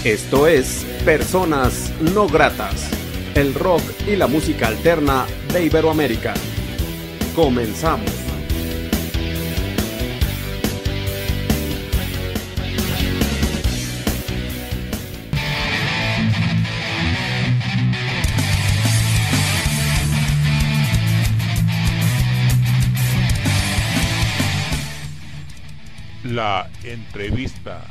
Esto es Personas No Gratas, el rock y la música alterna de Iberoamérica. Comenzamos. La entrevista.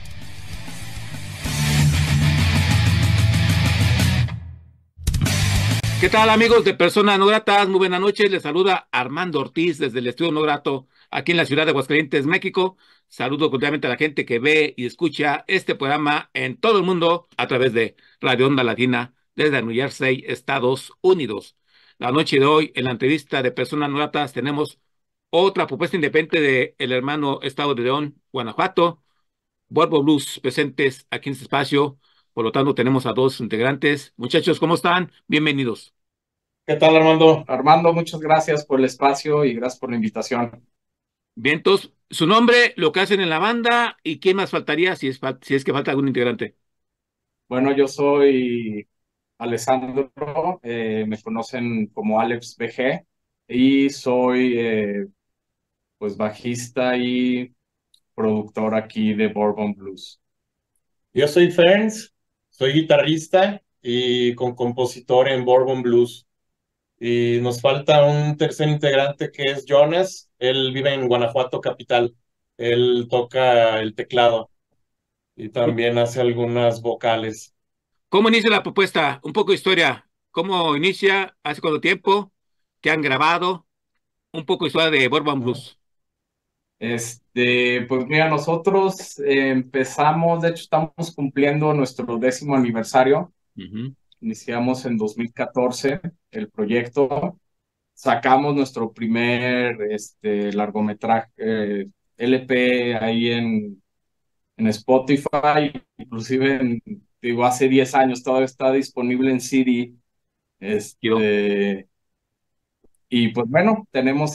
¿Qué tal, amigos de Personas No Gratas? Muy buenas noches. Les saluda Armando Ortiz desde el Estudio No Grato aquí en la ciudad de Aguascalientes, México. Saludo cordialmente a la gente que ve y escucha este programa en todo el mundo a través de Radio Onda Latina desde New Jersey, Estados Unidos. La noche de hoy, en la entrevista de Personas No Gratas, tenemos otra propuesta independiente de el hermano Estado de León, Guanajuato, Borbo Blues, presentes aquí en este espacio. Por lo tanto, tenemos a dos integrantes. Muchachos, ¿cómo están? Bienvenidos. ¿Qué tal, Armando? Armando, muchas gracias por el espacio y gracias por la invitación. Bien, entonces, su nombre, lo que hacen en la banda y quién más faltaría si es que falta algún integrante. Bueno, yo soy Alessandro, me conocen como Alex BG y soy pues bajista y productor aquí de Bourbon Blues. Yo soy Ferns, soy guitarrista y compositor en Bourbon Blues. Y nos falta un tercer integrante que es Jonas. Él vive en Guanajuato capital. Él toca el teclado y también hace algunas vocales. ¿Cómo inicia la propuesta? Un poco de historia. ¿Cómo inicia? ¿Hace cuánto tiempo? ¿Qué han grabado? Un poco de historia de Bourbon Blues. Pues mira, nosotros empezamos, de hecho estamos cumpliendo nuestro 10º aniversario. Ujú. Iniciamos en 2014 el proyecto, sacamos nuestro primer largometraje LP ahí en Spotify, inclusive digo, hace 10 años todavía está disponible en CD. Yo. Y pues bueno, tenemos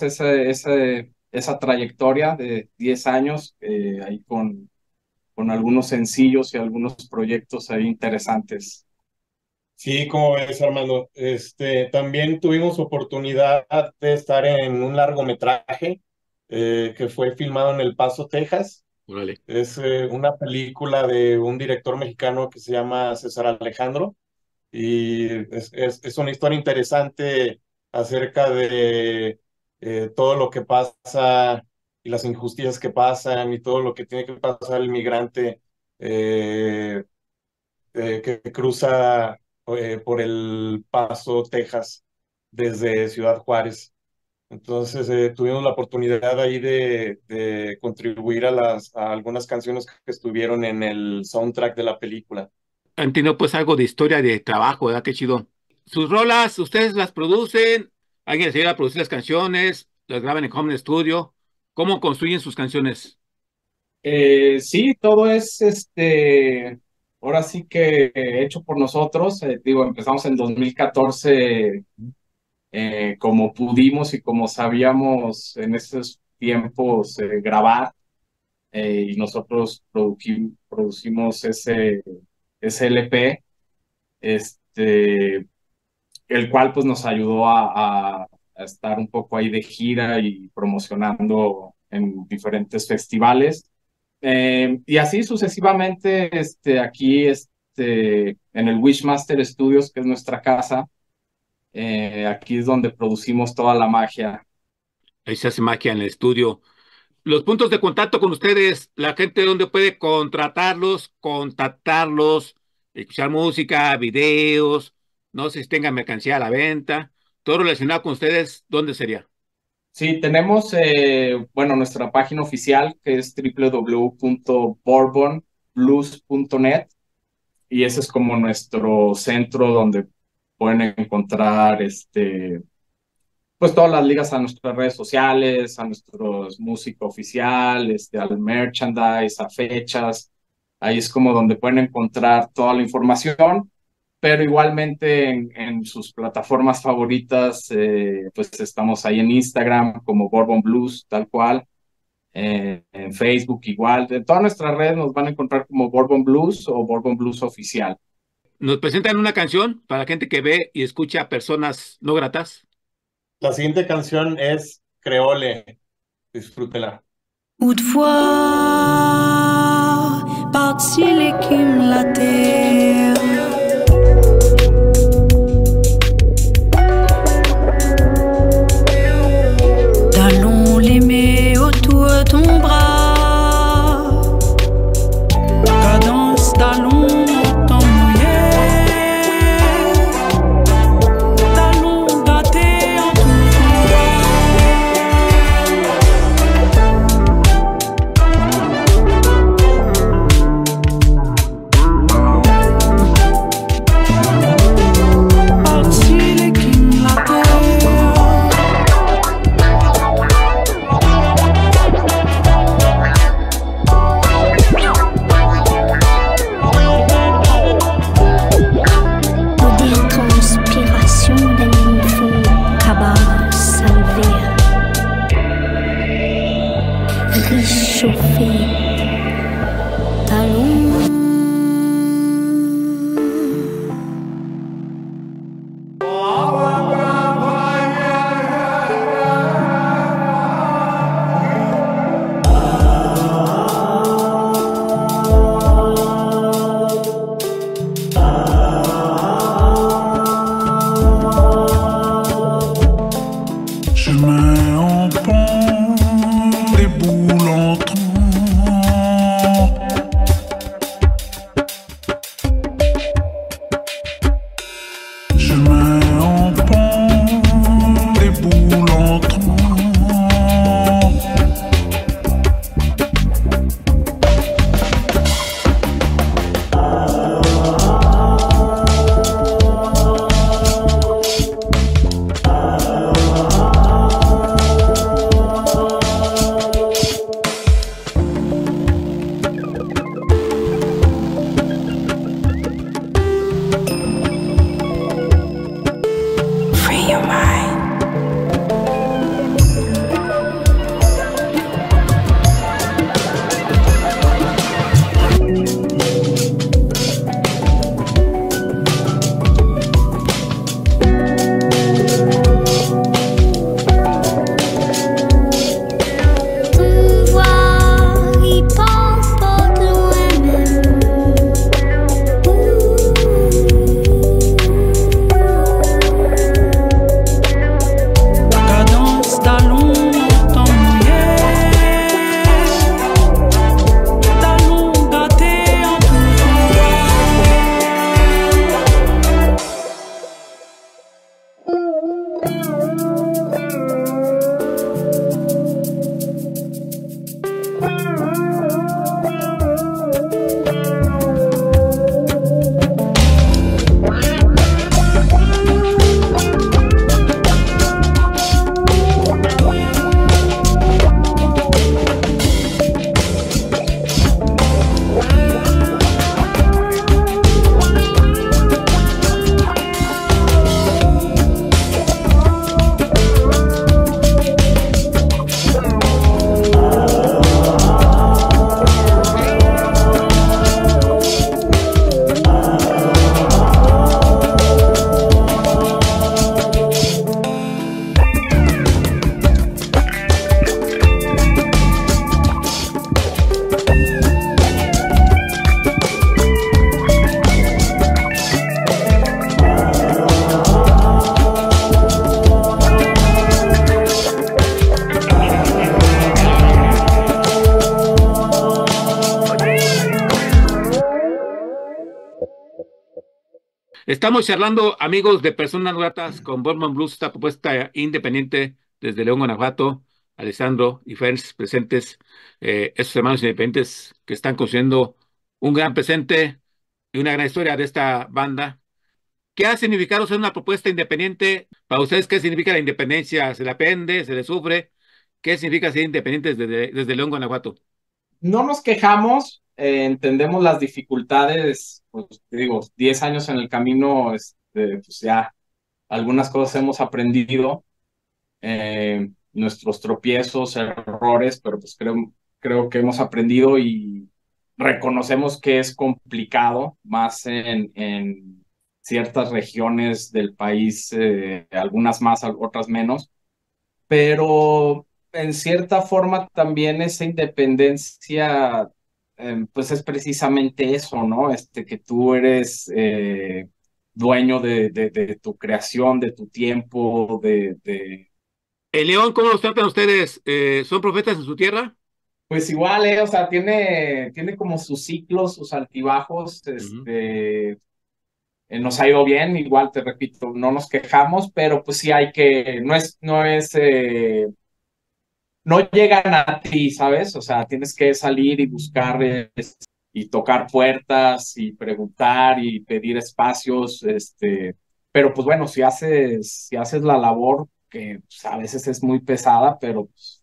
esa trayectoria de 10 años ahí con algunos sencillos y algunos proyectos ahí interesantes. Sí, como ves, Armando. También tuvimos oportunidad de estar en un largometraje que fue filmado en El Paso, Texas. Órale. Es una película de un director mexicano que se llama César Alejandro y es una historia interesante acerca de todo lo que pasa y las injusticias que pasan y todo lo que tiene que pasar el migrante eh, que cruza por El Paso, Texas, desde Ciudad Juárez. Entonces tuvimos la oportunidad ahí de contribuir a algunas canciones que estuvieron en el soundtrack de la película. Entiendo pues algo de historia de trabajo, ¿verdad? Qué chido. Sus rolas, ustedes las producen, alguien les ayuda a producir las canciones, las graban en home studio. ¿Cómo construyen sus canciones? Sí, todo es ahora sí que hecho por nosotros. Digo, empezamos en 2014 como pudimos y como sabíamos en esos tiempos grabar, y nosotros producimos ese LP, este, el cual pues nos ayudó a estar un poco ahí de gira y promocionando en diferentes festivales. Y así sucesivamente, aquí en el Wishmaster Studios, que es nuestra casa, aquí es donde producimos toda la magia. Ahí se hace magia en el estudio. Los puntos de contacto con ustedes, la gente donde puede contratarlos, contactarlos, escuchar música, videos, no sé si tengan mercancía a la venta, todo relacionado con ustedes, ¿dónde sería? Sí, tenemos, bueno, nuestra página oficial que es www.bourbonblues.net, y ese es como nuestro centro donde pueden encontrar pues todas las ligas a nuestras redes sociales, a nuestros música oficial, al merchandise, a fechas. Ahí es como donde pueden encontrar toda la información, pero igualmente en sus plataformas favoritas, pues estamos ahí en Instagram como Bourbon Blues, tal cual. en Facebook igual. De todas nuestras redes nos van a encontrar como Bourbon Blues o Bourbon Blues Oficial. ¿Nos presentan una canción para la gente que ve y escucha a personas no gratas? La siguiente canción es Creole. Disfrútela. Autrefois, par-dessus l'écume la terre, talons l'aimé autour de ton bras, cadence talons temps mouillé, talons gâtés en tout par-dessus l'écume la terre. Odeur transpiration d'un infant cabas salvé, réchauffé, talons. Chemin en pont, les boules en tronc. Chemin en pont, les boules en tronc. Free your mind. Ton voix, il pense pas de loin même. Cadence talons temps mouillé, talons gâtés en tout Estamos charlando, amigos de Personas Gratas, con Bourbon Blues, esta propuesta independiente desde León, Guanajuato. Alessandro y Ferns presentes, estos hermanos independientes que están construyendo un gran presente y una gran historia de esta banda. ¿Qué ha significado ser una propuesta independiente? Para ustedes, ¿qué significa la independencia? ¿Se le aprende? ¿Se le sufre? ¿Qué significa ser independientes desde León, Guanajuato? No nos quejamos, entendemos las dificultades, pues te digo, 10 años en el camino, pues ya algunas cosas hemos aprendido. nuestros tropiezos, errores, pero pues creo que hemos aprendido y reconocemos que es complicado, más en ciertas regiones del país, algunas más, otras menos, pero en cierta forma también esa independencia, pues es precisamente eso, ¿no? Que tú eres dueño de tu creación, de tu tiempo, ¿El León, cómo los tratan ustedes? ¿Son profetas en su tierra? Pues igual, o sea, tiene como sus ciclos, sus altibajos, nos ha ido bien, igual te repito, no nos quejamos, pero pues sí no llegan a ti, ¿sabes? O sea, tienes que salir y buscar y tocar puertas y preguntar y pedir espacios, pero pues bueno, si haces la labor, que pues, a veces es muy pesada, pero pues,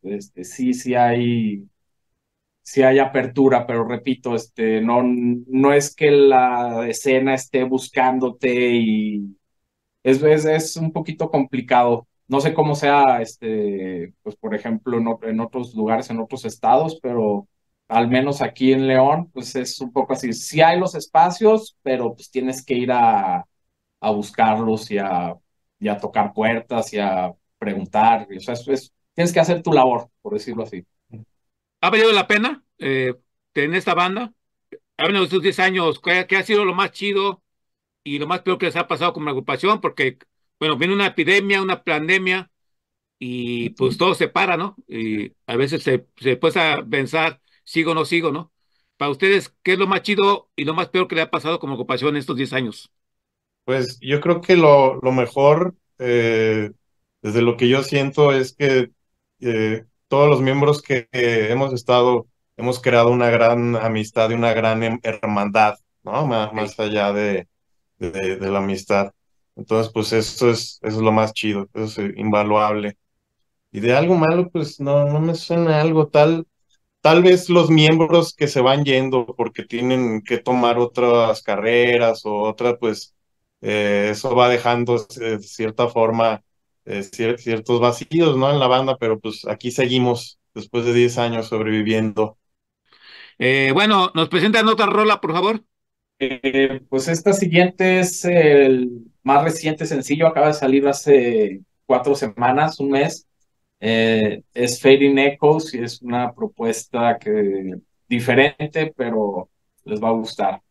sí hay apertura, pero repito, no es que la escena esté buscándote y es un poquito complicado. No sé cómo sea, pues por ejemplo, en otros lugares, en otros estados, pero al menos aquí en León, pues es un poco así. Sí hay los espacios, pero pues tienes que ir a buscarlos y a tocar puertas y a preguntar. O sea, tienes que hacer tu labor, por decirlo así. ¿Ha valido la pena tener esta banda? Háblenos de estos 10 años, ¿qué ha sido lo más chido y lo más peor que les ha pasado como agrupación? Porque, bueno, viene una epidemia, una pandemia, y pues todo se para, ¿no? Y a veces se puede a pensar, sigo o no sigo, ¿no? Para ustedes, ¿qué es lo más chido y lo más peor que le ha pasado como agrupación en estos 10 años? Pues yo creo que lo mejor, desde lo que yo siento, es que todos los miembros que hemos estado, hemos creado una gran amistad y una gran hermandad, ¿no? Más allá de la amistad. Entonces, pues eso es lo más chido, eso es invaluable. Y de algo malo, pues no me suena algo tal vez los miembros que se van yendo porque tienen que tomar otras carreras o otras, pues eso va dejando de cierta forma ciertos vacíos, ¿no? En la banda, pero pues aquí seguimos después de 10 años sobreviviendo. Bueno, ¿nos presentan otra rola, por favor? Pues esta siguiente es el más reciente sencillo, acaba de salir hace 4 semanas, un mes. Es Fading Echoes y es una propuesta diferente, pero les va a gustar.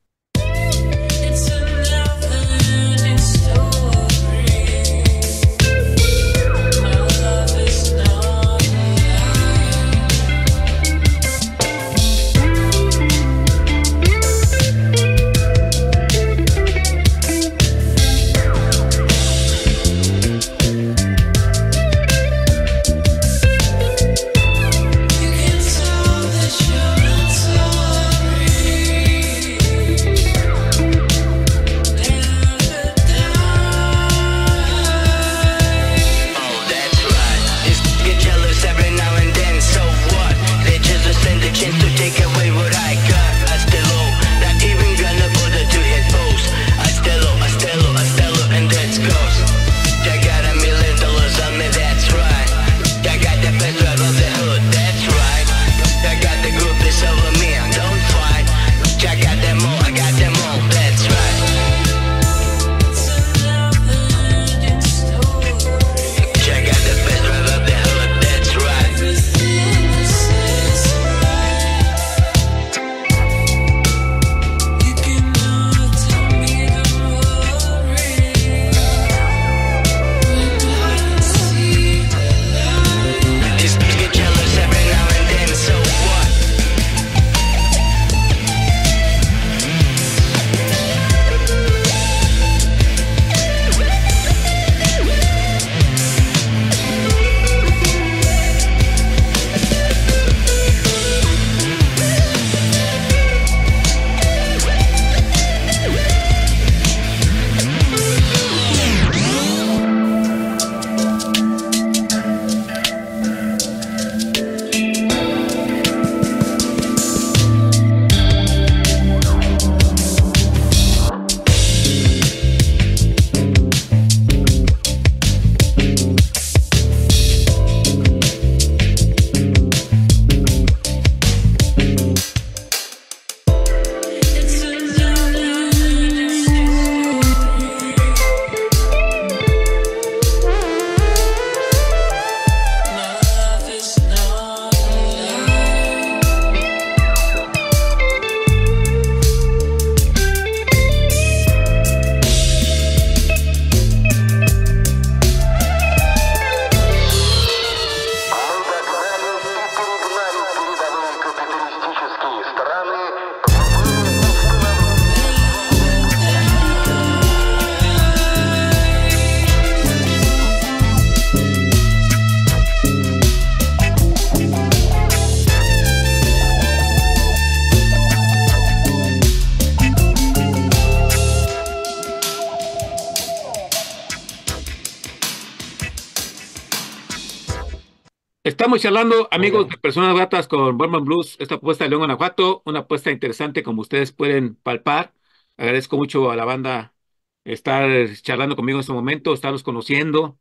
Estamos charlando, amigos Muy de Personas Gratas, con Borman Blues, esta apuesta de León, Guanajuato, una apuesta interesante como ustedes pueden palpar. Agradezco mucho a la banda estar charlando conmigo en este momento, estarlos conociendo,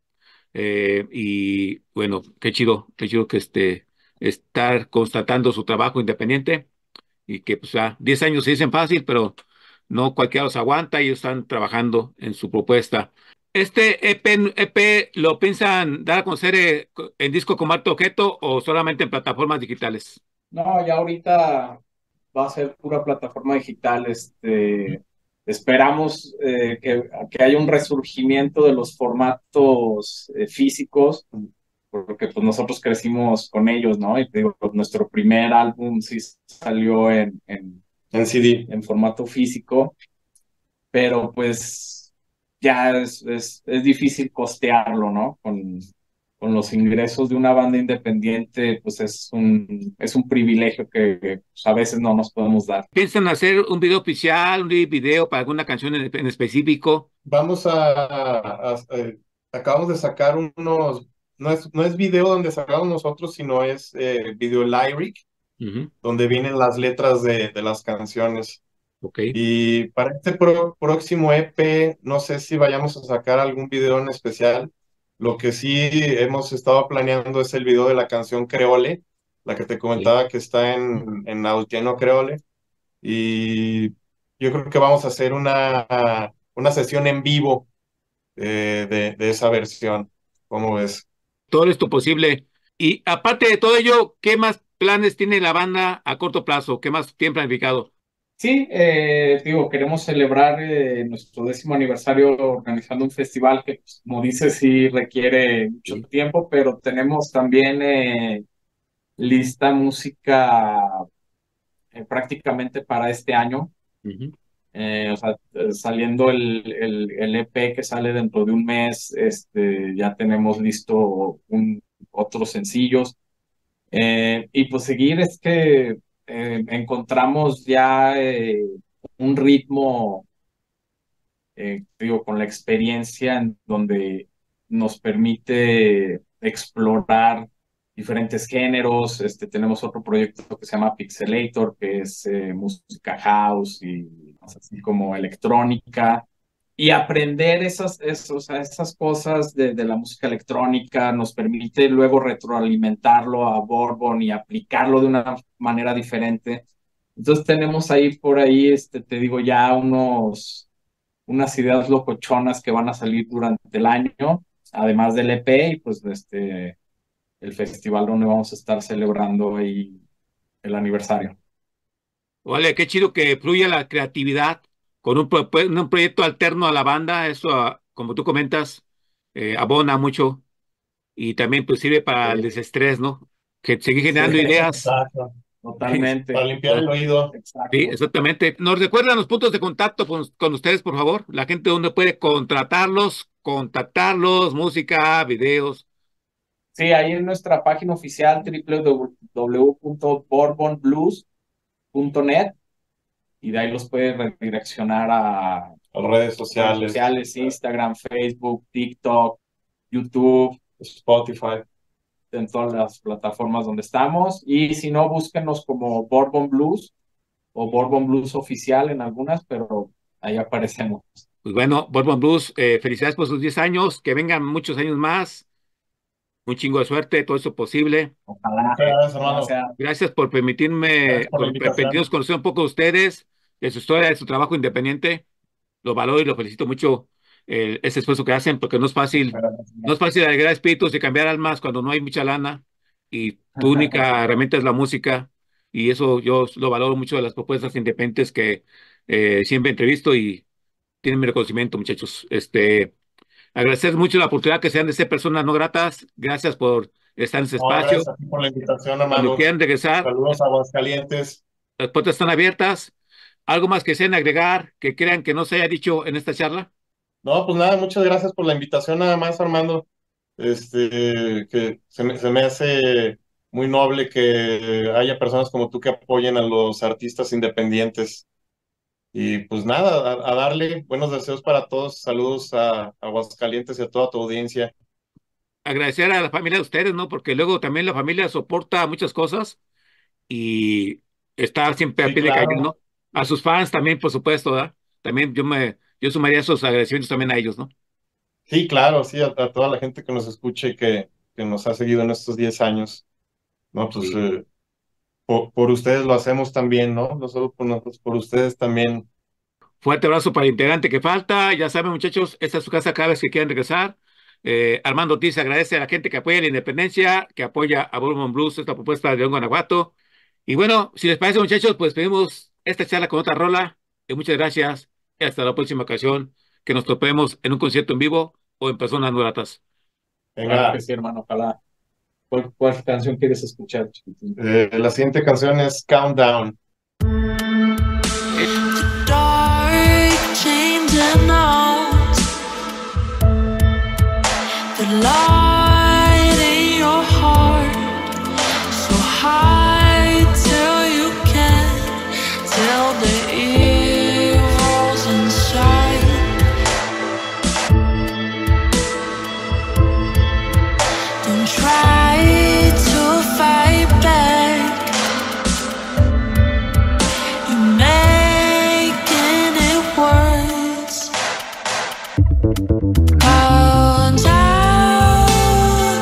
y bueno, qué chido que estar constatando su trabajo independiente y que pues ya 10 años se dicen fácil, pero no cualquiera los aguanta y ellos están trabajando en su propuesta. ¿Este EP lo piensan dar a conocer en disco con alto objeto o solamente en plataformas digitales? No, ya ahorita va a ser pura plataforma digital. Esperamos que haya un resurgimiento de los formatos físicos, porque pues nosotros crecimos con ellos, ¿no? Y te digo, pues, nuestro primer álbum sí salió En CD. en formato físico, pero pues ya es difícil costearlo, ¿no? Con los ingresos de una banda independiente, pues es un privilegio que pues, a veces no nos podemos dar. ¿Piensan hacer un video oficial, un video para alguna canción en específico? Vamos acabamos de sacar unos, no es video donde sacamos nosotros, sino es video lyric, Ujú. donde vienen las letras de las canciones. Ok. Y para este próximo EP, no sé si vayamos a sacar algún video en especial. Lo que sí hemos estado planeando es el video de la canción Creole, la que te Sí. comentaba que está en Nautiano Creole. Y yo creo que vamos a hacer una sesión en vivo de esa versión. ¿Cómo ves? Todo esto posible. Y aparte de todo ello, ¿qué más planes tiene la banda a corto plazo? ¿Qué más tienen planificado? Sí, digo, queremos celebrar nuestro 10º aniversario organizando un festival que, pues, como dices, sí requiere mucho Sí. tiempo, pero tenemos también lista música prácticamente para este año. Ujú. O sea, saliendo el EP que sale dentro de un mes, ya tenemos listo otros sencillos. Y pues seguir es que encontramos ya un ritmo, digo, con la experiencia en donde nos permite explorar diferentes géneros. Tenemos otro proyecto que se llama Pixelator, que es música house y así como electrónica. Y aprender esas cosas de la música electrónica nos permite luego retroalimentarlo a Bourbon y aplicarlo de una manera diferente. Entonces tenemos ahí por ahí, te digo, ya unas ideas locochonas que van a salir durante el año, además del EP y pues el festival donde vamos a estar celebrando ahí el aniversario. Vale, qué chido que fluya la creatividad con un proyecto alterno a la banda. Eso, como tú comentas, abona mucho y también pues sirve para el Sí, desestrés, ¿no? Que seguir sí, generando ideas. exacto. Totalmente. Para limpiar el oído. Sí, Exacto. exactamente. ¿Nos recuerdan los puntos de contacto con ustedes, por favor? La gente donde puede contratarlos, contactarlos, música, videos. Sí, ahí en nuestra página oficial www.bourbonblues.net y de ahí los puede redireccionar a Las redes redes sociales, sociales, Instagram, Facebook, TikTok, YouTube, Spotify. en todas las plataformas donde estamos. Y si no, búsquenos como Bourbon Blues o Bourbon Blues Oficial en algunas, pero ahí aparecemos. Pues bueno, Bourbon Blues, felicidades por sus 10 años, que vengan muchos años más, un chingo de suerte, todo eso posible. Ojalá, Muchas gracias, ojalá hermano. sea. Gracias por Gracias por la invitación. permitirnos conocer un poco de ustedes, de su historia, de su trabajo independiente. Lo valoro y lo felicito mucho ese esfuerzo que hacen, porque no es fácil alegrar espíritus y cambiar almas cuando no hay mucha lana y tu única herramienta es la música. Y eso yo lo valoro mucho de las propuestas independientes que siempre entrevisto y tienen mi reconocimiento, muchachos. Agradecer mucho la oportunidad que sean de ser personas no gratas. Gracias por estar en ese No, espacio. gracias a ti por la invitación, Cuando hermano. quieran regresar, Saludos a Aguascalientes. las puertas están abiertas. ¿Algo más que sean agregar, que crean que no se haya dicho en esta charla? No, pues nada, muchas gracias por la invitación, nada más, Armando. Que se me hace muy noble que haya personas como tú que apoyen a los artistas independientes. Y pues nada, a darle buenos deseos para todos. Saludos a Aguascalientes y a toda tu audiencia. agradecer a la familia de ustedes, ¿no? Porque luego también la familia soporta muchas cosas y está siempre a Sí, pie de cañón, claro. ¿no? A sus fans también, por supuesto, ¿verdad? También yo sumaría esos agradecimientos también a ellos, ¿no? Sí, claro, sí, a toda la gente que nos escucha y que nos ha seguido en estos 10 años. No, pues Sí. por ustedes lo hacemos también, ¿no? No solo por nosotros, por ustedes también. Fuerte abrazo para el integrante que falta. Ya saben, muchachos, esta es su casa cada vez que quieran regresar. Armando Ortiz agradece a la gente que apoya la independencia, que apoya a Bourbon Blues, esta propuesta de León, Guanajuato. Y bueno, si les parece, muchachos, pues pedimos esta charla con otra rola. Muchas gracias y hasta la próxima ocasión que nos topemos en un concierto en vivo o en personas no gratas. Claro que Venga, sí, hermano, ojalá. ¿Cuál canción quieres escuchar, chiquitín? la siguiente canción es Countdown. Dark chains and out, the light in your heart, so high till you can't tell the evil's inside. Don't try to fight back. You're making it worse. Count down,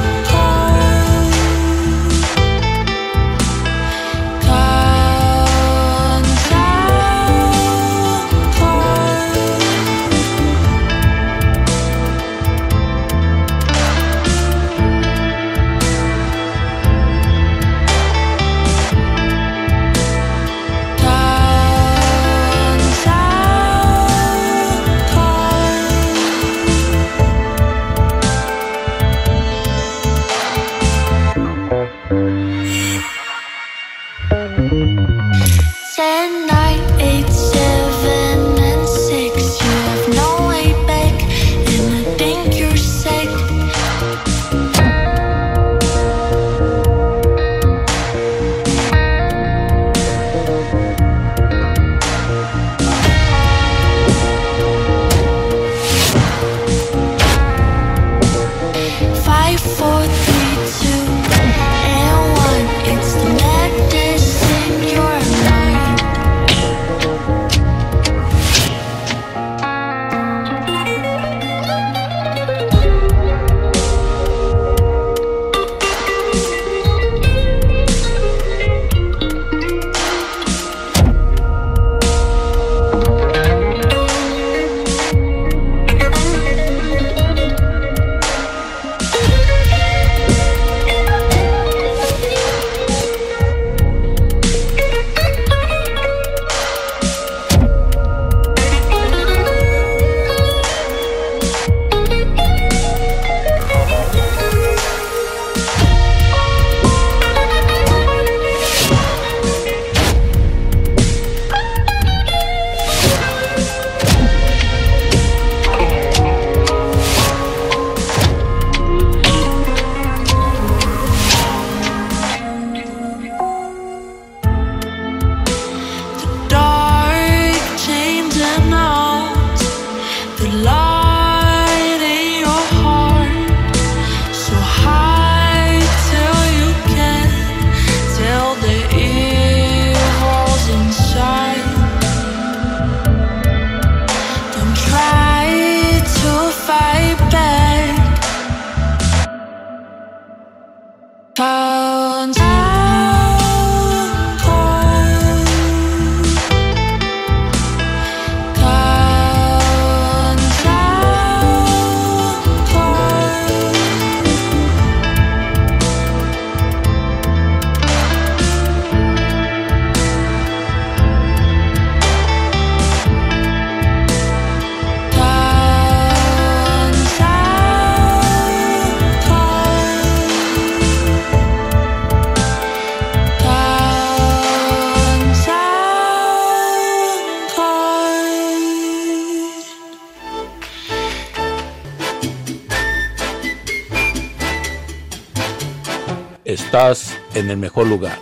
Estás en el mejor lugar.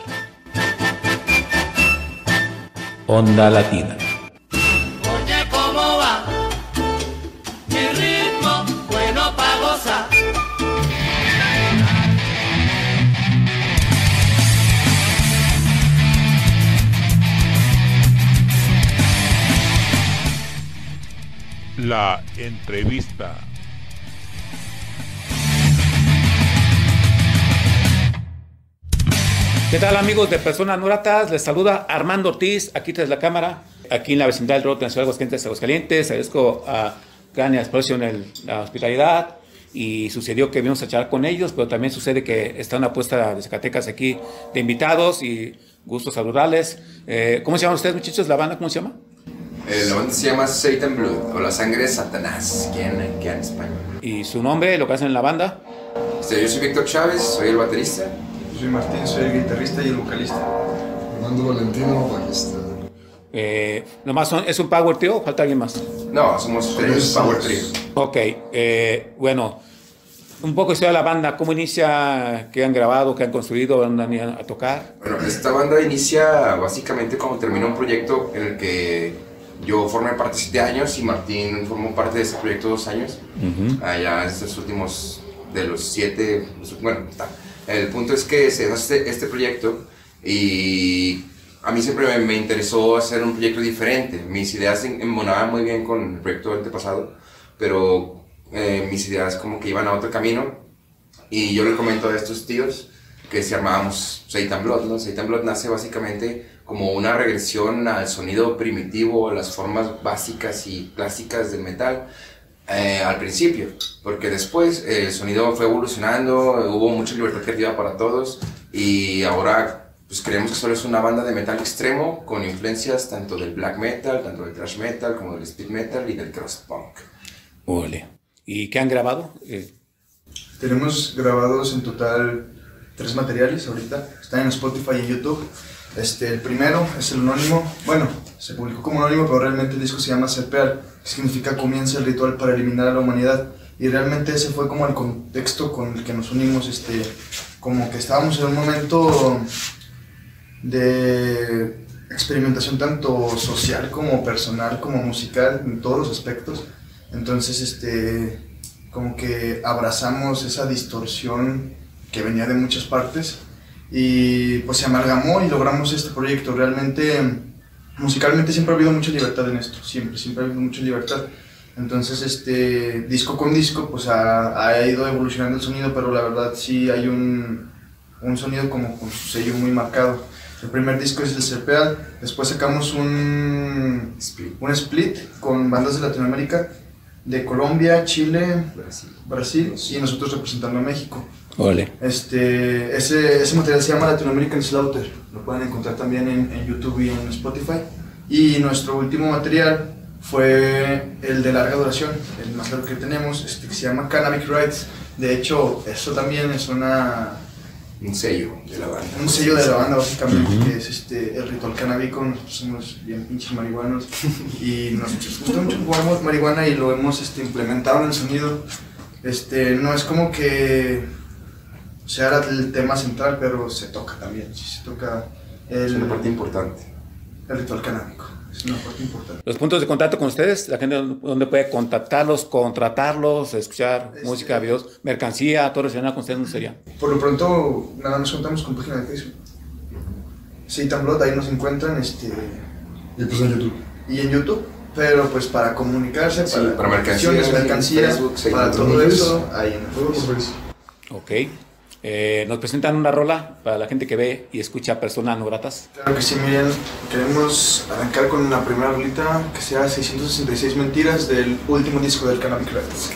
Onda Latina. Oye, ¿cómo va? Mi ritmo, bueno pa' gozar. La entrevista. ¿Qué tal, amigos de Personas No Gratas? Les saluda Armando Ortiz, aquí tras la cámara, aquí en la vecindad del Rock de la Ciudad de Aguascalientes. Agradezco a Gran Expresión la hospitalidad, y sucedió que vinimos a charlar con ellos, pero también sucede que está una puesta de Zacatecas aquí de invitados y gustos saludarles. ¿Cómo se llaman ustedes, muchachos? ¿La banda cómo se llama? La banda se llama Satan Blood, o La Sangre de Satanás, que en español. ¿Y su nombre, lo que hacen en la banda? Yo soy Víctor Chávez, soy el baterista. Yo soy Martín, soy el guitarrista y el vocalista. Armando Valentino, bajista. ¿Nomás es un power trio o falta alguien más? No, somos tres power trio. Ok, bueno, un poco historia de la banda. ¿Cómo inicia? ¿Qué han grabado? ¿Qué han construido? ¿Dónde han a tocar? Bueno, esta banda inicia básicamente cuando terminó un proyecto en el que yo formé parte 7 años y Martín formó parte de ese proyecto 2 años. Allá estos últimos de los 7, bueno, está. El punto es que se hace este proyecto y a mí siempre me interesó hacer un proyecto diferente. Mis ideas embonaban muy bien con el proyecto antepasado, pero mis ideas como que iban a otro camino. Y yo le comento a estos tíos que si armábamos Satan Blood, ¿no? Satan Blood nace básicamente como una regresión al sonido primitivo, a las formas básicas y clásicas del metal. Al principio, porque después el sonido fue evolucionando, hubo mucha libertad creativa para todos y ahora pues creemos que solo es una banda de metal extremo con influencias tanto del black metal, tanto del thrash metal como del speed metal y del cross punk. Ole. ¿Y qué han grabado? Tenemos grabados en total 3 materiales ahorita, están en Spotify y en YouTube. El primero es el anónimo, bueno, se publicó como anónimo, pero realmente el disco se llama Serpeal, que significa comienza el ritual para eliminar a la humanidad. Y realmente ese fue como el contexto con el que nos unimos, como que estábamos en un momento de experimentación tanto social como personal, como musical, en todos los aspectos. Entonces, como que abrazamos esa distorsión que venía de muchas partes y pues se amalgamó y logramos este proyecto. Realmente, musicalmente siempre ha habido mucha libertad en esto, siempre ha habido mucha libertad. Entonces, disco con disco, pues ha ido evolucionando el sonido, pero la verdad sí hay un sonido como con su sello muy marcado. El primer disco es el Serpeal, después sacamos un split con bandas de Latinoamérica, de Colombia, Chile, Brasil y nosotros representando a México. Ole. Ese material se llama Latin American Slaughter, lo pueden encontrar también en YouTube y en Spotify. Y nuestro último material fue el de larga duración, el más largo que tenemos, que se llama Cannabis Rights. De hecho, eso también es un sello de la banda. Un sello de la banda, básicamente, que es el ritual canábico. Nosotros somos bien pinches marihuanos y nos gusta mucho fumar marihuana y lo hemos implementado en el sonido. No es como que sea el tema central, pero se toca también, sí se toca. Es una parte importante. El ritual canábico. Es una parte importante. Los puntos de contacto con ustedes, la gente donde puede contactarlos, contratarlos, escuchar música, videos, mercancía, todo relacionado con ustedes, ¿no sería? Por lo pronto, nada más contamos con página de Facebook. Satan Blood, ahí nos encuentran. Y pues en YouTube. Y en YouTube, pero pues para comunicarse, sí, para mercancías, Facebook, para todo eso, ahí en el Facebook. Ok. ¿Nos presentan una rola para la gente que ve y escucha Personas No Gratas? Claro que sí, miren, queremos arrancar con la primera rolita que sea 666 Mentiras del último disco del Cannabis Rights.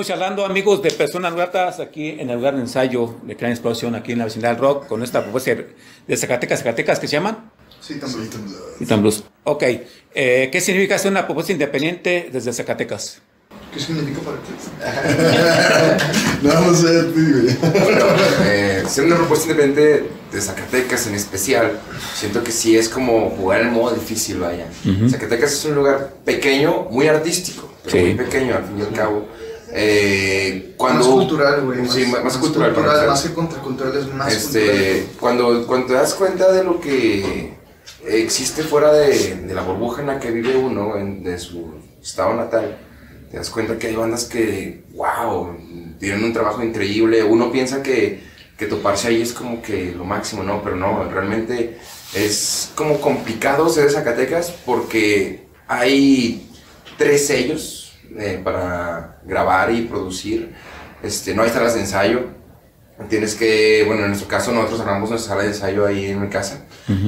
Estamos charlando, amigos de Personas No Gratas, aquí en el lugar de ensayo de Gran Explosión, aquí en la vecindad del Rock, con esta propuesta de Zacatecas, ¿que se llaman? Sí, también. Citan Blues. Ok. ¿Qué significa hacer una propuesta independiente desde Zacatecas? ¿Qué significa para ti? No sé, te digo ya. Bueno, ser una propuesta independiente de Zacatecas en especial, siento que sí es como jugar el modo difícil, vaya. Zacatecas es un lugar pequeño, muy artístico, pero muy pequeño al fin y al cabo. Cuando, más cultural, güey. Sí, más cultural. Más que contracultural, es más cultural. Cuando te das cuenta de lo que existe fuera de la burbuja en la que vive uno, de su estado natal, te das cuenta que hay bandas que, wow, tienen un trabajo increíble. Uno piensa que toparse ahí es como que lo máximo, ¿no? Pero no, realmente es como complicado ser de Zacatecas porque hay 3 sellos para grabar y producir. No hay salas de ensayo. Tienes que, bueno, en nuestro caso nosotros armamos nuestra sala de ensayo ahí en mi casa.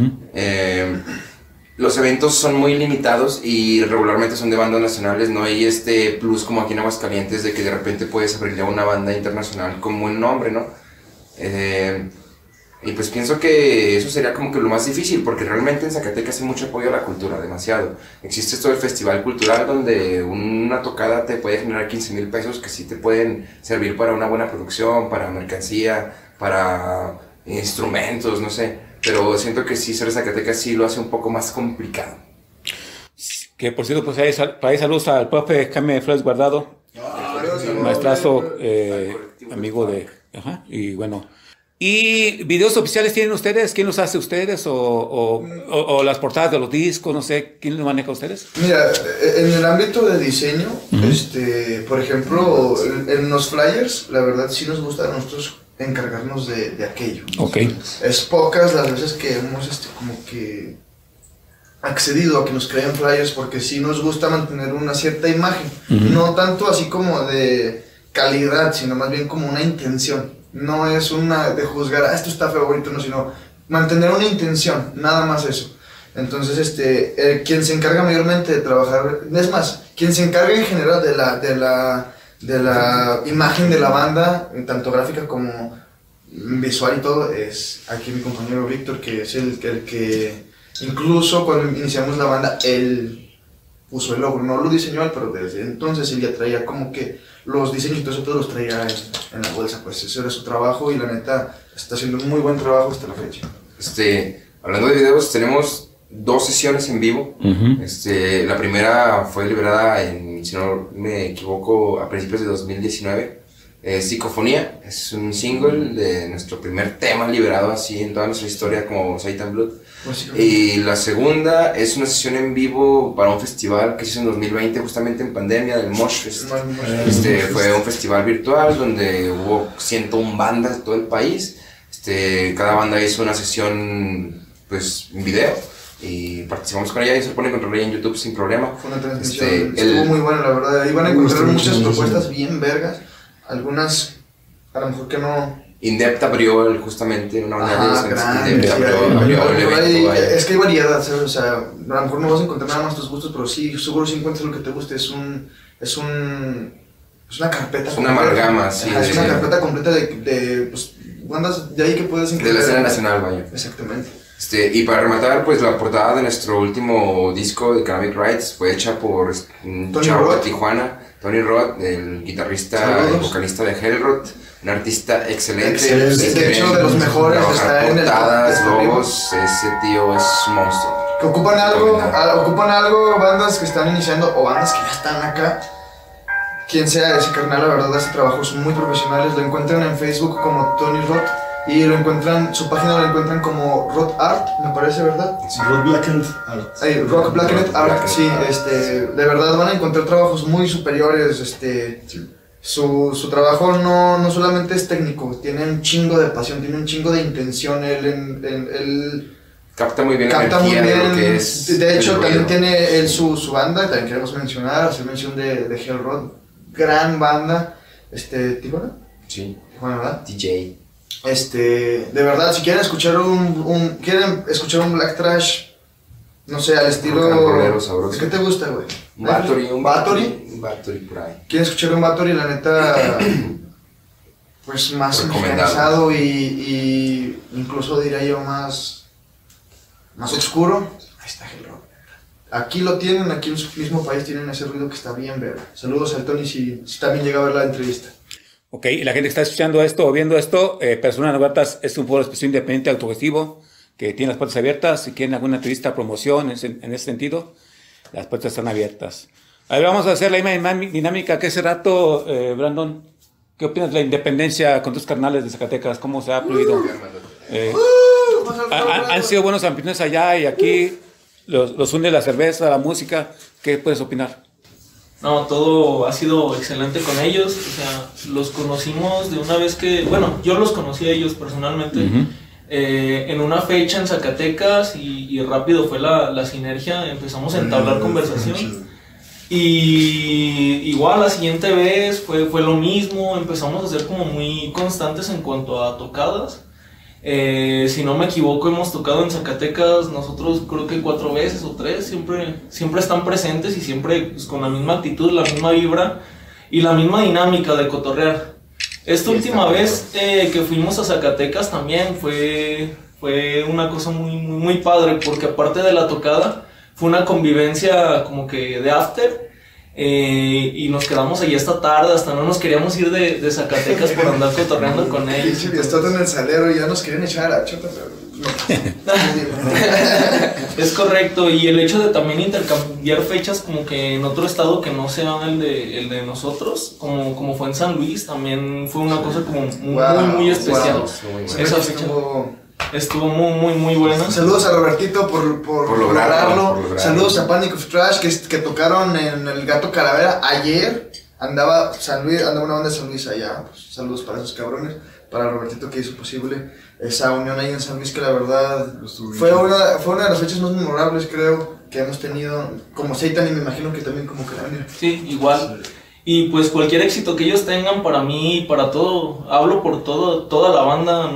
Los eventos son muy limitados y regularmente son de bandas nacionales. No hay este plus como aquí en Aguascalientes de que de repente puedes abrirle a una banda internacional con buen nombre, ¿no? Y pues pienso que eso sería como que lo más difícil, porque realmente en Zacatecas hay mucho apoyo a la cultura, demasiado. Existe esto del festival cultural donde una tocada te puede generar 15,000 pesos que sí te pueden servir para una buena producción, para mercancía, para instrumentos, no sé. Pero siento que sí, ser de Zacatecas sí lo hace un poco más complicado. Que por cierto, pues ahí saludos al profe Jaime Flores Guardado, maestrazo, amigo de... Ajá, y bueno... ¿Y videos oficiales tienen ustedes? ¿Quién los hace ustedes? ¿O las portadas de los discos? No sé, ¿quién los maneja ustedes? Mira, en el ámbito de diseño, por ejemplo, en los flyers, la verdad sí nos gusta a nosotros encargarnos de aquello. Ok. Es pocas las veces que hemos como que accedido a que nos creen flyers, porque sí nos gusta mantener una cierta imagen. No tanto así como de calidad, sino más bien como una intención. No es una de juzgar, esto está feo, bonito, no, sino mantener una intención, nada más eso. Entonces, quien se encarga mayormente de trabajar, es más, quien se encarga en general de la imagen de la banda, tanto gráfica como visual y todo, es aquí mi compañero Víctor, que es el que incluso cuando iniciamos la banda, él puso el logo, no lo diseñó él, pero desde entonces él ya traía como que los diseños y todo eso, todos los traía en la bolsa, pues ese era su trabajo y la neta está haciendo un muy buen trabajo hasta la fecha. Hablando de videos, tenemos 2 sesiones en vivo. La primera fue liberada si no me equivoco, a principios de 2019. Psicofonía, es un single de nuestro primer tema liberado así en toda nuestra historia como Satan Blood. Y la segunda es una sesión en vivo para un festival que se hizo en 2020, justamente en pandemia, del Mosh Fest. Fue un festival virtual donde hubo 101 bandas de todo el país. Cada banda hizo una sesión pues en video y participamos con ella y se pone control en YouTube sin problema. Fue una transmisión, estuvo muy buena, la verdad. Ahí van a encontrar muchas propuestas bien vergas, algunas a lo mejor que no. Indept abrió justamente una unidad de Indept abrió el evento. Es que hay variedad, ¿sabes? O sea, a lo mejor no vas a encontrar nada más tus gustos, pero sí, seguro si encuentras lo que te guste. Es una carpeta. Es una amalgama, sí. Es una carpeta completa de pues, bandas de ahí que puedes encontrar. De la escena nacional, vaya. Exactamente. Y para rematar, pues la portada de nuestro último disco de Cannabis Rights fue hecha por un chavo de Tijuana, Tony Roth, el guitarrista y vocalista de Hellrot, un artista excelente. De hecho, de los mejores. Está en portadas, logos, ese tío es un monstruo. Que ocupan algo, bandas que están iniciando o bandas que ya están acá. Quien sea ese carnal, la verdad, hace trabajos muy profesionales. Lo encuentran en Facebook como Tony Roth y su página lo encuentran como Roth Art, me parece, ¿verdad? Sí, Rock Blackened Art. Rock Blackened Art, sí, de verdad van a encontrar trabajos muy superiores. Sí. Su trabajo no solamente es técnico, tiene un chingo de pasión, tiene un chingo de intención. Él capta muy bien la energía de lo que es. De hecho, también tiene él su banda, también queremos hacer mención de Hellrot, gran banda, ¿Tijuana? Sí. Tijuana, ¿verdad? DJ. De verdad, si quieren escuchar un black trash No sé, al estilo... Rock and rollero sabroso. ¿Qué te gusta, güey? Un Bathory, ¿Un Bathory? Un Bathory por ahí. ¿Quieres escuchar un Bathory? La neta... Pues más mexicanizado y incluso diría yo más oscuro. Ahí está el rock. Aquí lo tienen, aquí en su mismo país tienen ese ruido que está bien ver. Saludos al Tony si también llega a ver la entrevista. Ok, y la gente que está escuchando esto o viendo esto, Personas No Gratas es un foro de expresión independiente autogestivo que tiene las puertas abiertas. Si quieren alguna entrevista, promoción en ese sentido, las puertas están abiertas. A ver, vamos a hacer la misma dinámica que hace rato, Brandon. ¿Qué opinas de la independencia con tus carnales de Zacatecas? ¿Cómo se ha fluido? Han sido buenos anfitriones allá y aquí los une la cerveza, la música. ¿Qué puedes opinar? No, todo ha sido excelente con ellos. O sea, los conocimos de una vez que... Bueno, yo los conocí a ellos personalmente. En una fecha en Zacatecas y rápido fue la sinergia. Empezamos a entablar conversación. Y igual la siguiente vez fue lo mismo, empezamos a ser como muy constantes en cuanto a tocadas. Si no me equivoco, hemos tocado en Zacatecas nosotros creo que 4 veces o 3, siempre están presentes y siempre pues, con la misma actitud, la misma vibra y la misma dinámica de cotorrear. Esta última vez que fuimos a Zacatecas también fue una cosa muy padre, porque aparte de la tocada fue una convivencia como que de after, y nos quedamos allí esta tarde, hasta no nos queríamos ir de Zacatecas por andar cotorreando con ellos. Está en el salero y ya nos querían echar a la chota, pero no. Es correcto, y el hecho de también intercambiar fechas como que en otro estado que no sea el de nosotros, como fue en San Luis, también fue una cosa como muy especial. Esa fecha estuvo muy buena. Saludos a Robertito por lograrlo. Saludos a Panic of Trash que tocaron en el Gato Calavera ayer. Andaba una banda de San Luis allá. Pues, saludos para esos cabrones. Para Robertito que hizo posible esa unión ahí en San Luis, que la verdad fue una de las fechas más memorables, creo, que hemos tenido. Como Seitan, y me imagino que también como Cráneo. Sí, igual. Y pues cualquier éxito que ellos tengan, para mí, para todo, hablo por toda la banda,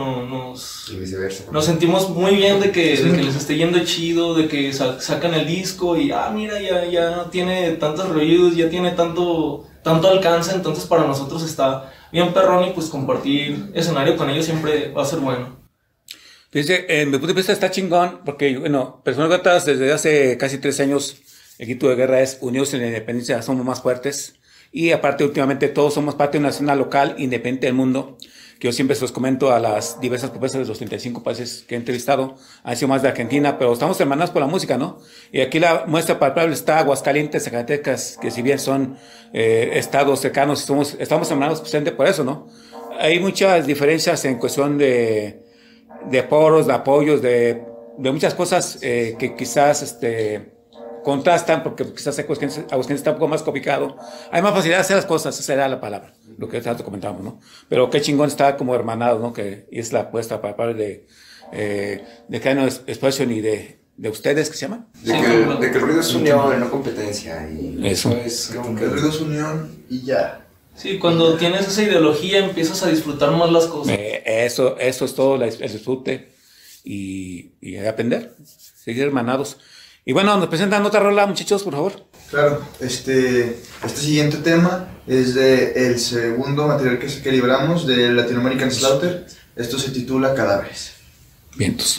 nos sentimos muy bien de que les esté yendo chido, de que sacan el disco y mira, ya tiene tantos reviews, ya tiene tanto alcance, entonces para nosotros está bien perrón, y pues compartir escenario con ellos siempre va a ser bueno. Fíjense, en mi punto de vista está chingón, porque, bueno, Personas Gratas desde hace casi 3 años, el grito de guerra es unidos en la independencia, somos más fuertes. Y aparte, últimamente, todos somos parte de una escena local independiente del mundo, que yo siempre se los comento a las diversas propuestas de los 35 países que he entrevistado. Han sido más de Argentina, pero estamos hermanados por la música, ¿no? Y aquí la muestra palpable está Aguascalientes, Zacatecas, que si bien son estados cercanos, estamos hermanados precisamente por eso, ¿no? Hay muchas diferencias en cuestión de foros, de apoyos, de muchas cosas que quizás contrastan, porque quizás Aguascalientes está un poco más complicado. Hay más facilidad de hacer las cosas, esa era la palabra, lo que tanto comentábamos, ¿no? Pero qué chingón está como hermanado, ¿no? Y es la apuesta para parte de Cráneo Expression y de ustedes, ¿qué se llama? De que el ruido es unión, no competencia. Y eso es como que el ruido es unión y ya. Sí, cuando tienes esa ideología empiezas a disfrutar más las cosas. Eso es todo, el disfrute y aprender, seguir hermanados. Y bueno, nos presentan otra rola, muchachos, por favor. Claro, este siguiente tema es el segundo material que libramos de Latin American Slaughter. Esto se titula Cadáveres. Vientos.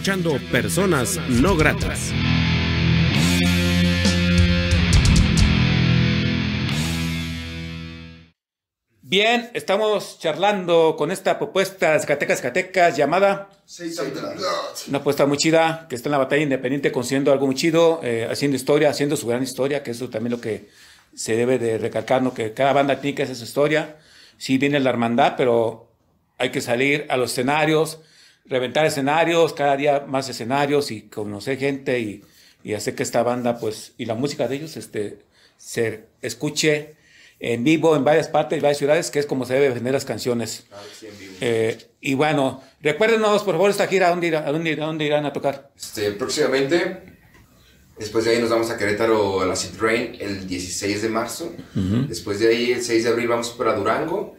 escuchando Personas No Gratas. Bien, estamos charlando con esta propuesta de Zacatecas llamada Satan Blood. una apuesta muy chida, que está en la batalla independiente, consiguiendo algo muy chido, haciendo historia, haciendo su gran historia, que eso también lo que se debe de recalcar, ¿no? Que cada banda tiene que hacer su historia. Sí viene la hermandad, pero hay que salir a los escenarios, reventar escenarios, cada día más escenarios y conocer gente y hacer que esta banda, pues, y la música de ellos se escuche en vivo en varias partes, en varias ciudades, que es como se debe vender las canciones. Y bueno, recuérdenos, por favor, esta gira, ¿a dónde irán a tocar? Próximamente, después de ahí nos vamos a Querétaro a la City Rain el 16 de marzo. Después de ahí, el 6 de abril, vamos para Durango.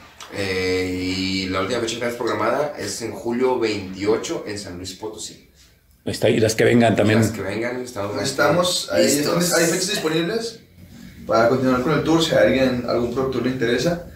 Y la última fecha que tenemos programada es en julio 28 en San Luis Potosí. Ahí está, y las que vengan también. Las que vengan, estamos ahí, hay fechas disponibles para continuar con el tour. Si a algún productor le interesa,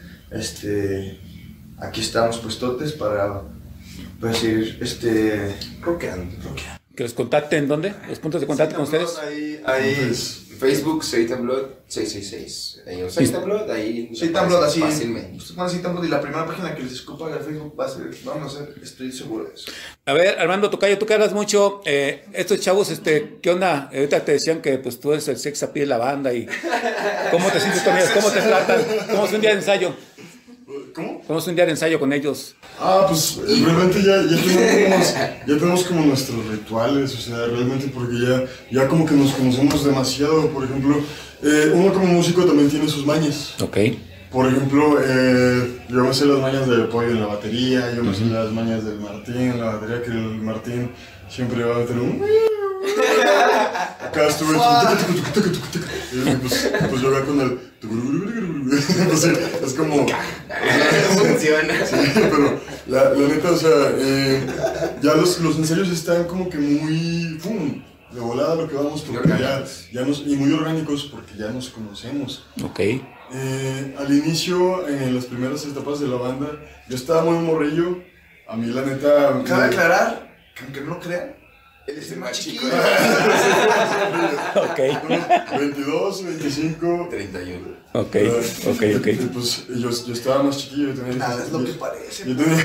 aquí estamos puestotes para pues ir rockeando. Que los contacten, ¿dónde? ¿Los puntos de contacto con ustedes? Ahí Facebook, Satan Blood 666. Satan Blood, ahí Satan Blood, así. Fácilmente. Usted pone Satan Blood y la primera página que les escupa en Facebook va a ser, vamos a hacer, estoy seguro de eso. A ver, Armando Tocayo, tú que hablas mucho, estos chavos, ¿qué onda? Ahorita te decían que pues tú eres el sex appeal de la banda y ¿cómo te sientes con ellos? ¿Cómo te tratan? ¿Cómo es un día de ensayo? ¿Cómo? ¿Cómo es un día de ensayo con ellos? Pues realmente ya tenemos como nuestros rituales, o sea, realmente porque ya como que nos conocemos demasiado. Por ejemplo, uno como músico también tiene sus mañas. Ok. Por ejemplo, yo me sé las mañas del Pollo en la batería, yo me sé las mañas del Martín en la batería, que el Martín siempre va a meter un... Acá estuve pues yo acá con el... Pues sí, es como... Funciona. Sí, pero la neta, o sea, ya los ensayos están como que muy... ¡Pum! De volada lo que vamos, porque ya nos... Y muy orgánicos porque ya nos conocemos. Ok. Al inicio, en las primeras etapas de la banda, yo estaba muy morrillo. A mí la neta... Cabe aclarar, que aunque no lo crean, él es el más chiquito. Ok. 22, 25, 31. Ok. Pues yo estaba más chiquillo, yo tenía... Nada, es lo que parece. Yo tenía...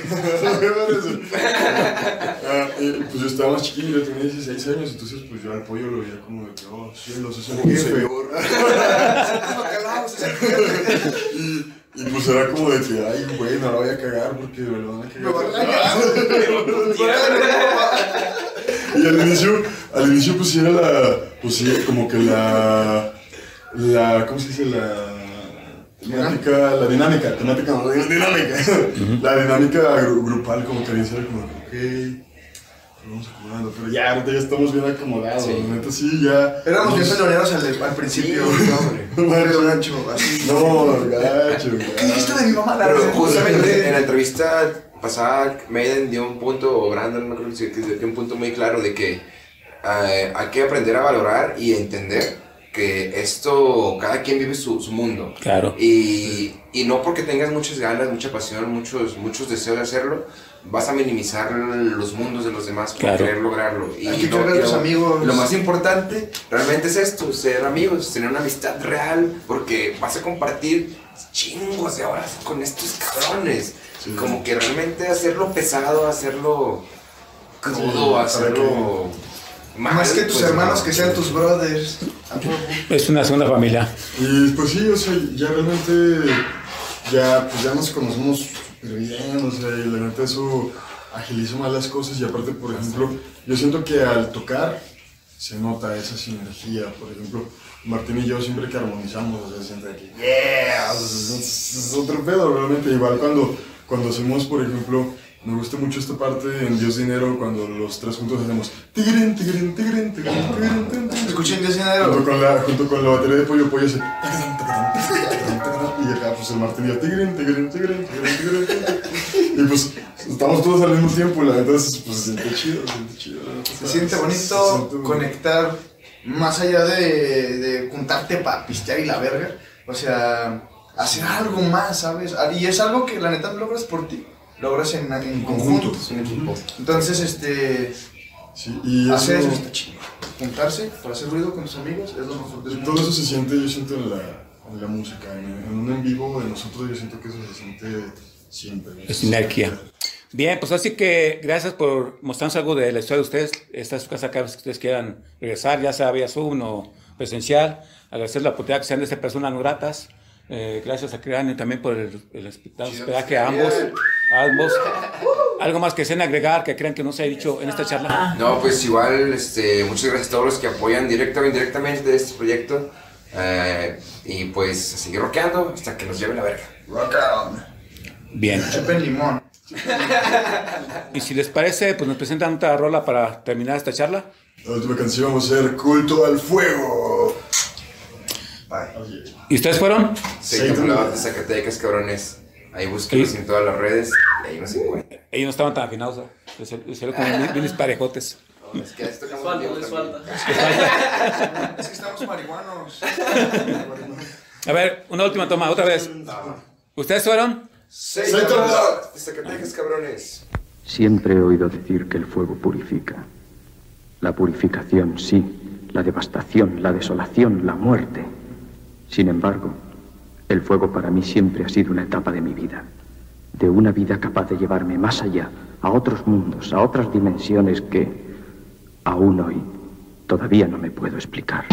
pues yo estaba más chiquillo, yo tenía 16 años, entonces pues yo al Pollo lo veía como de que, oh, cielos, es el jefe. Y pues era como de que, ay, güey, no la voy a cagar porque me lo van a cagar. Y al inicio pues sí era como que la ¿cómo se dice? La dinámica grupal, como que al inicio era como, ok, vamos acomodando, pero ya ahorita ya estamos bien acomodados, sí. La neta sí, ya... Éramos bien peloneros al principio, gacho, así. No, gacho. ¿Qué es esto de mi mamá? Pero justamente en la entrevista pasada, Maiden dio un punto, o Brandon, no creo que dio un punto muy claro de que hay que aprender a valorar y entender que esto, cada quien vive su mundo. Claro. Y no porque tengas muchas ganas, mucha pasión, muchos deseos de hacerlo, vas a minimizar los mundos de los demás por querer lograrlo. Y hay que querer a los amigos. Lo más importante realmente es esto, ser amigos, tener una amistad real, porque vas a compartir chingos de horas con estos cabrones. Sí. Como que realmente hacerlo pesado, hacerlo crudo, hacerlo... Más que tus hermanos, que sean tus brothers. Es una segunda familia. Y pues sí, o sea, ya realmente pues ya nos conocemos súper bien, o sea, y la neta eso agiliza más las cosas. Y aparte, por ejemplo, yo siento que al tocar se nota esa sinergia. Por ejemplo, Martín y yo siempre que armonizamos, o sea, siempre que yeah, o sea, es otro pedo realmente. Igual cuando hacemos, por ejemplo, me gusta mucho esta parte en Dios Dinero, cuando los tres juntos hacemos tigrin. Escuchen Dios Dinero. Junto con la batería de Pollo hace y acá pues el Martín y yo tigrin. Y pues estamos todos al mismo tiempo, la verdad pues se siente chido. Se siente bonito conectar más allá de juntarte para pistear y la verga. O sea, hacer algo más, ¿sabes? Y es algo que la neta no logras por ti. Logras en conjunto. En equipo. Entonces, Sí, y hacer eso eso está chido. Juntarse para hacer ruido con tus amigos es lo mejor. Y todo eso se siente, yo siento en la música, en un en vivo de nosotros, yo siento que eso se siente siempre. Es sinergia. Bien, pues así que gracias por mostrarnos algo de la historia de ustedes. Esta es su casa, cada vez que ustedes quieran regresar, ya sea vía Zoom o presencial. Agradecer la oportunidad que sean de personas no gratas. Gracias a Cráneo también por el hospedaje a ambos. ¿Algo más que deseen agregar, que crean que no se ha dicho en esta charla? No, pues igual, muchas gracias a todos los que apoyan directa o indirectamente este proyecto. Y pues a seguir rockeando hasta que nos lleven la verga. Rock on. Bien. Chupen limón. Y si les parece, pues nos presentan otra rola para terminar esta charla. La última canción vamos a hacer Culto al Fuego. Bye. ¿Y ustedes fueron? Satan Love de Zacatecas, cabrones. Ahí búsquenlos en todas las redes y ahí nos encuentran. Ellos no estaban tan afinados, ¿no? Les salió como bien parejotes. Es que esto Les falta. Es que estamos marihuanos. A ver, una última toma, otra vez. ¿Ustedes fueron? Satan Love de Zacatecas, cabrones. Siempre he oído decir que el fuego purifica. La purificación, sí. La devastación, la desolación, la muerte. Sin embargo, el fuego para mí siempre ha sido una etapa de mi vida. De una vida capaz de llevarme más allá, a otros mundos, a otras dimensiones que, aún hoy, todavía no me puedo explicar.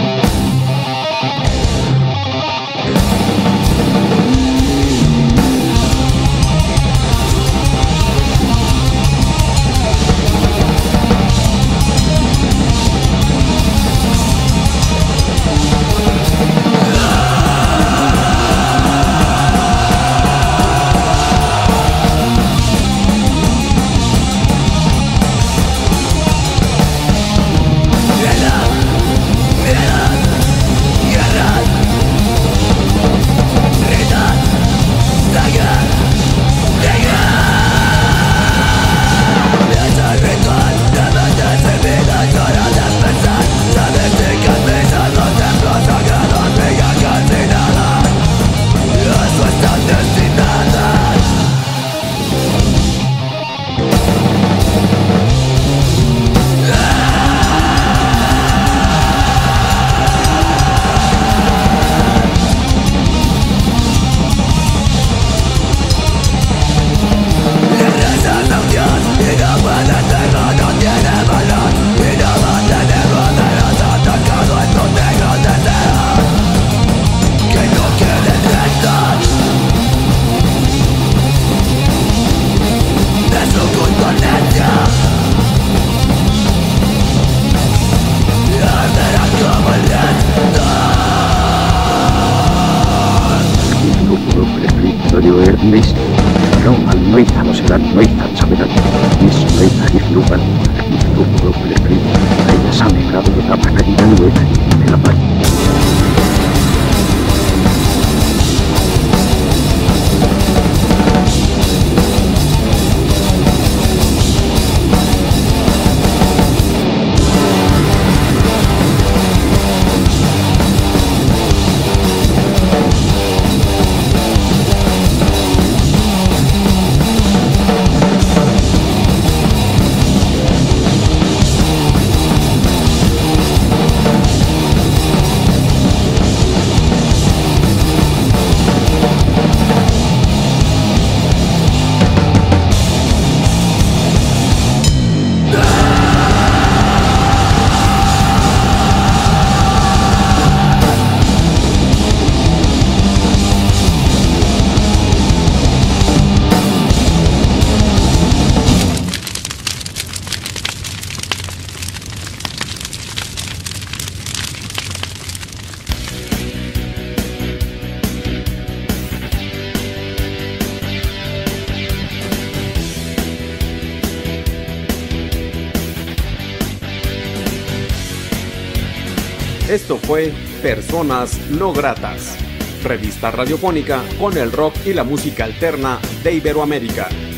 Esto fue Personas No Gratas, revista radiofónica con el rock y la música alterna de Iberoamérica.